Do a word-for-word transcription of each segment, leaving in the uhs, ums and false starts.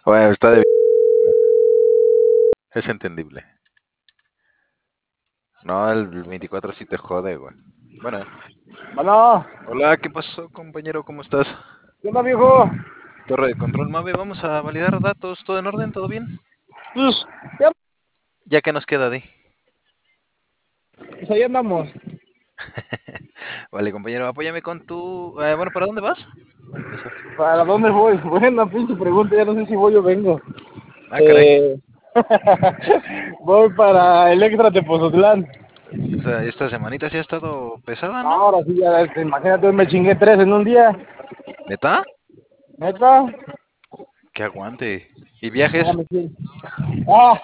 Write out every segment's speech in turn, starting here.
Bueno, está de... Es entendible. No, el veinticuatro sí te jode, güey. Bueno. Bueno. Hola, ¿qué pasó, compañero? ¿Cómo estás? ¿Qué onda, viejo? Torre de control, Mave. Vamos a validar datos. ¿Todo en orden? ¿Todo bien? Pues, ya, ¿Ya que nos queda, Di? pues ahí andamos. Vale, compañero, apóyame con tu... eh, bueno, ¿para dónde vas? Para empezar. ¿Para dónde voy? Buena pinche pregunta, ya no sé si voy o vengo. Ah, caray. Eh, voy para Electra Tepozotlán. Esta, esta semanita sí ha estado pesada, ¿no? Ahora sí, ya, este, imagínate, hoy me chingué tres en un día. ¿Neta? ¿Neta? Que aguante. ¿Y viajes? Déjame decir. Ah,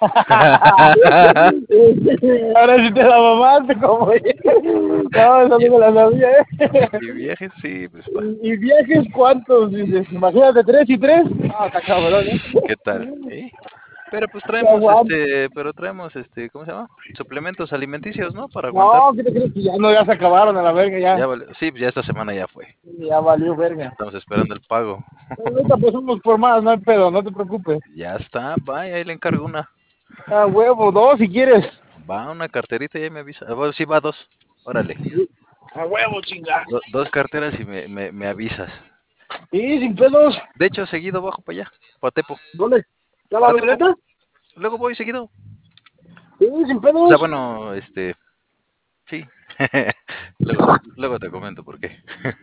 ahora sí te la mamaste, como no, eso no me la sabía, ¿eh? ¿Y viajes? Sí, pues va. ¿Y, y viajes cuántos? Dices, imagínate, tres y tres. Ah, está cabrón, ¿eh? ¿Qué tal? ¿Eh? Pero pues Qué traemos, aguante. este, pero traemos, este, ¿cómo se llama? Suplementos alimenticios, ¿no? Para aguantar. No, ¿qué te crees que ya no, ya se acabaron a la verga, ya? Ya vale. Sí, pues ya esta semana ya fue. Ya valió verga. Estamos esperando el pago. Pero ahorita pasamos por más, no hay pedo, no te preocupes. Ya está, vaya, ahí le encargo una. Ah, huevo, dos si quieres. Va una carterita y ahí me avisa. Ah, bueno, sí, va dos. Órale. A huevo, chinga. Do- dos carteras y me, me, me avisas. Sí, sin pedos. De hecho, seguido bajo para allá, para Tepo. ¿Dónde? ¿Ya la Para Tepo. avioneta? Luego voy seguido. Sí, sin O sea, pedos. bueno, este, sí. luego, luego te comento por qué.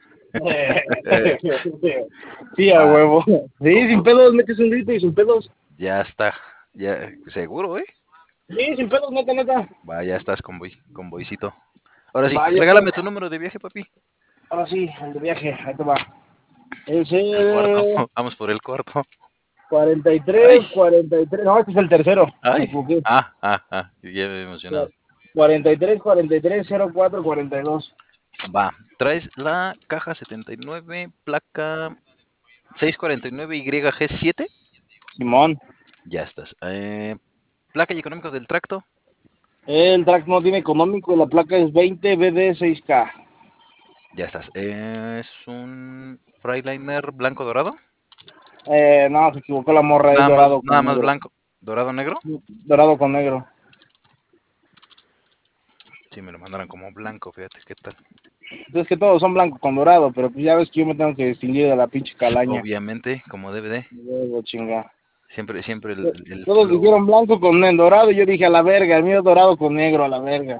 Sí, a Va, huevo. Sí, sin como, pedos, metes un grito y sin pedos. ya está. Ya, seguro, ¿eh? Sí, sin pedos, neta, neta. Va, ya estás con boy, con boycito. Ahora sí, Vaya, pues. regálame tu número de viaje, papi. Ahora sí, el de viaje, ahí te va. Es El cuarto. el Vamos por el cuarto. cuarenta y Ay, tres, cuarenta y tres. No, este es el tercero. Me ay. equivoqué. Ah, ah, ah. Ya me he emocionado. cuarenta y tres, cuarenta y tres, cero cuatro, cuarenta y dos. Va, traes la caja setenta y nueve, placa seiscientos cuarenta y nueve Y G siete. Simón. Ya estás. Eh, placa y económico del tracto. El track no tiene económico y la placa es veinte B D seis K. Ya estás. Eh, es un Freightliner blanco dorado. Eh, no, se equivocó la morra, es Nada más, dorado nada con más negro. blanco. ¿Dorado negro? Dorado con negro. Sí, me lo mandaron como blanco, fíjate qué tal. Es que todos son blancos con dorado, pero pues ya ves que yo me tengo que distinguir de la pinche calaña. Obviamente, como debe de. Luego, chinga. Siempre, siempre el, el, el Todos flow. dijeron blanco con el dorado y yo dije a la verga, el mío es dorado con negro, a la verga.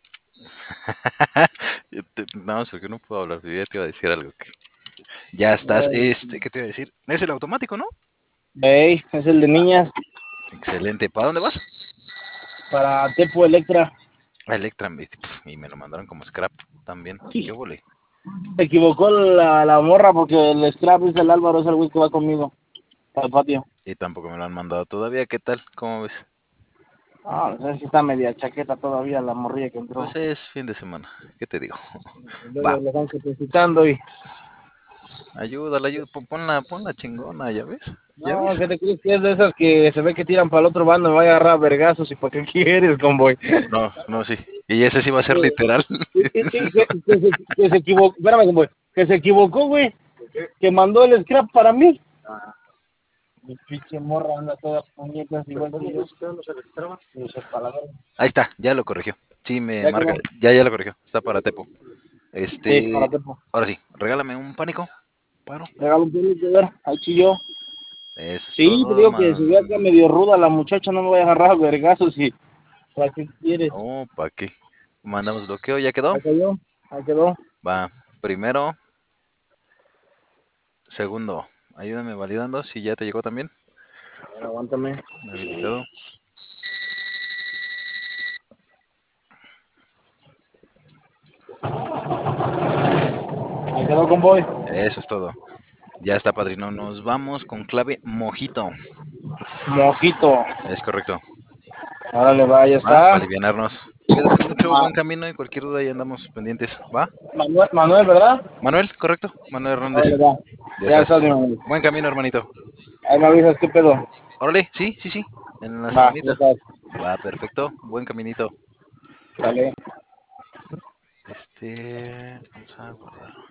Yo te- no, es porque no puedo hablar, ya te iba a decir algo. Que... Ya estás, este, ¿qué te iba a decir? Es el automático, ¿no? Ey, es el de niñas Excelente. ¿Para dónde vas? para Tepo Electra. A Electra, me- pf, y me lo mandaron como scrap también. ¿Qué volé? Se equivocó la, la morra porque el scrap es el Álvaro, es el güey que va conmigo al patio. Y tampoco me lo han mandado todavía. ¿Qué tal? ¿Cómo ves? Ah, no sé si está media chaqueta todavía la morrilla que entró. Pues es fin de semana. ¿Qué te digo? Luego Va, le están capacitando y... ayúdala, ayúdala. Pon- Ponla, ponla chingona, ¿ya ves? ¿Ya No, ves? ¿qué te crees que es de esas que se ve que tiran para el otro bando? Me va a agarrar a vergazos y para qué quieres, convoy. No, no, sí. Y ese sí va a ser literal. Y, y- y que, que se, que se equivocó, espérame, convoy, que se equivocó, güey, que mandó el scrap para mí. Mi pinche morra anda toda puñetas igual que yo. Y se para la verga. Ahí está, ya lo corrigió. Sí, me Ya marca. quedó. Ya, ya lo corrigió. Está para Tepo. Sí, para Este. Tepo. Ahora sí, regálame un pánico. Paro. Regalo un pelito, a ver, ahí chilló. Eso es Sí, te todo, digo que si ve acá man. medio ruda la muchacha, no me voy a agarrar a vergazos y... ¿Para qué quieres? No, ¿para qué? Mandamos bloqueo, ¿ya quedó? Ahí quedó, ahí quedó. Va. Primero, segundo. Ayúdame validando si ya te llegó también. A ver, aguántame. Habilitado. Ahí quedó, convoy. Eso es todo. Ya está, padrino. Nos vamos con clave mojito. Mojito. Es correcto. Órale, va, ya Va, para está. alivianarnos. Cuídate mucho, Ah, buen camino y cualquier duda ya andamos pendientes. ¿Va? Manuel, Manuel, ¿verdad? Manuel, correcto. Manuel Órale, Hernández. va. Ya Ya estás. está, mi Manuel. Buen camino, hermanito. Ahí me avisas qué pedo. Órale, sí, sí, sí. En la Va, ya semanita. está. Va, perfecto. Buen caminito. Dale. Este, vamos a guardar.